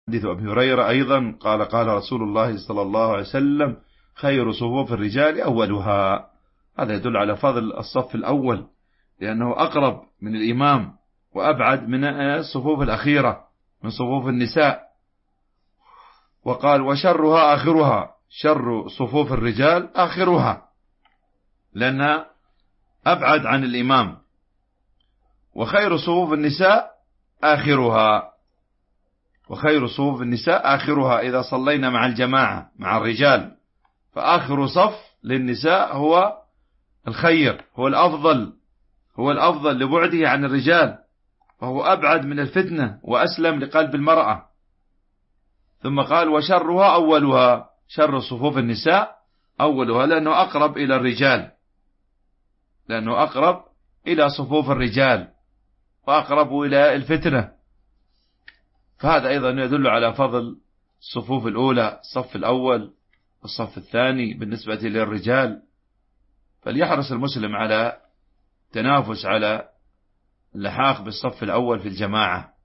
حديث أبي هريرة أيضا قال قال رسول الله صلى الله عليه وسلم: خير صفوف الرجال أولها. هذا يدل على فضل الصف الأول، لأنه أقرب من الإمام وأبعد من الصفوف الأخيرة من صفوف النساء. وقال: وشرها آخرها، شر صفوف الرجال آخرها، لأنها أبعد عن الإمام. وخير صفوف النساء آخرها، وخير صفوف النساء آخرها. إذا صلينا مع الجماعة مع الرجال فآخر صف للنساء هو الخير، هو الأفضل، هو الأفضل لبعده عن الرجال، وهو أبعد من الفتنة وأسلم لقلب المرأة. ثم قال: وشرها أولها، شر صفوف النساء أولها، لأنه أقرب إلى الرجال، لأنه أقرب إلى صفوف الرجال وأقرب إلى الفتنة. فهذا أيضا يدل على فضل الصفوف الأولى، الصف الأول والصف الثاني بالنسبة للرجال. فليحرص المسلم على تنافس على اللحاق بالصف الأول في الجماعة.